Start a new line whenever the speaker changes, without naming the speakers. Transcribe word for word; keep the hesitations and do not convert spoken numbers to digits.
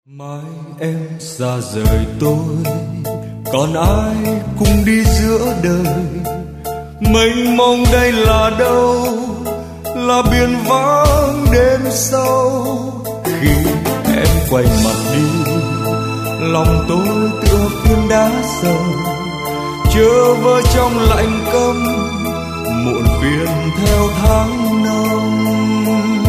Mai em xa rời tôi, còn ai cùng đi giữa đời. Mênh mông đây là đâu, là biển vắng đêm sâu. Khi em quay mặt đi, lòng tôi tựa phiến đá sầu, chơ vơ trong lạnh câm, muộn phiền theo tháng năm.